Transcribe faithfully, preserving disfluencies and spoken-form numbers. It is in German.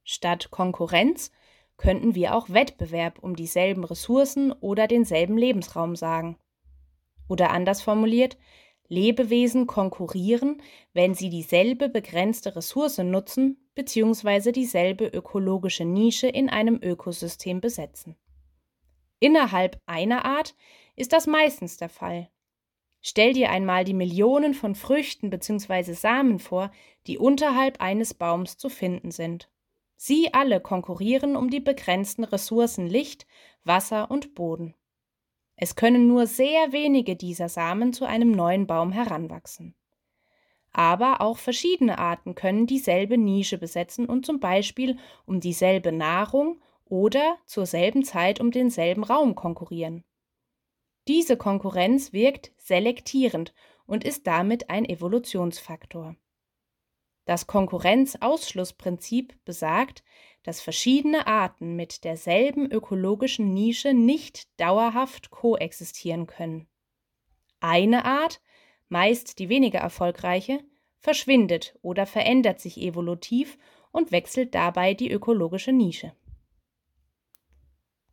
Statt Konkurrenz könnten wir auch Wettbewerb um dieselben Ressourcen oder denselben Lebensraum sagen. Oder anders formuliert, Lebewesen konkurrieren, wenn sie dieselbe begrenzte Ressource nutzen bzw. dieselbe ökologische Nische in einem Ökosystem besetzen. Innerhalb einer Art ist das meistens der Fall. Stell dir einmal die Millionen von Früchten bzw. Samen vor, die unterhalb eines Baums zu finden sind. Sie alle konkurrieren um die begrenzten Ressourcen Licht, Wasser und Boden. Es können nur sehr wenige dieser Samen zu einem neuen Baum heranwachsen. Aber auch verschiedene Arten können dieselbe Nische besetzen und zum Beispiel um dieselbe Nahrung oder zur selben Zeit um denselben Raum konkurrieren. Diese Konkurrenz wirkt selektierend und ist damit ein Evolutionsfaktor. Das Konkurrenzausschlussprinzip besagt, dass verschiedene Arten mit derselben ökologischen Nische nicht dauerhaft koexistieren können. Eine Art, meist die weniger erfolgreiche, verschwindet oder verändert sich evolutiv und wechselt dabei die ökologische Nische.